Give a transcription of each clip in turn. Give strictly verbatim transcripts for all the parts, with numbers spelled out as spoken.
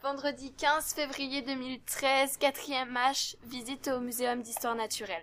Vendredi quinze février deux mille treize, quatrième H, visite au Muséum d'Histoire Naturelle.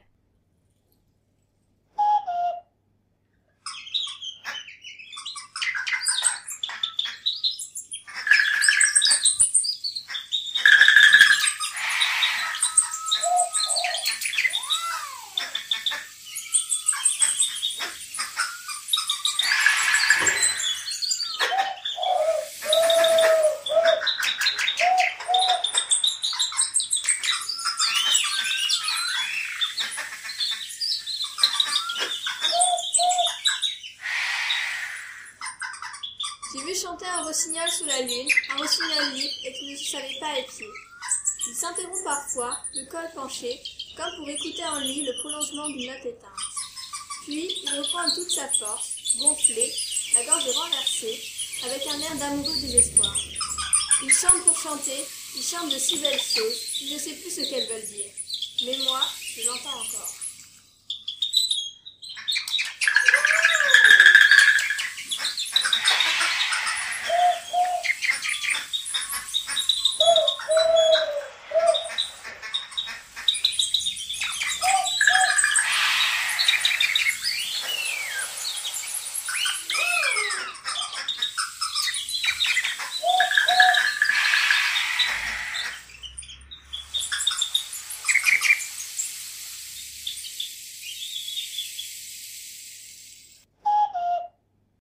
J'ai vu chanter un rossignol sous la lune, un rossignol libre et qui ne se savait pas épier. Il s'interrompt parfois, le col penché, comme pour écouter en lui le prolongement d'une note éteinte. Puis il reprend toute sa force, gonflé, la gorge renversée, avec un air d'amoureux désespoir. Il chante pour chanter, il chante de si belles choses, il ne sait plus ce qu'elles veulent dire. Mais moi, je l'entends encore.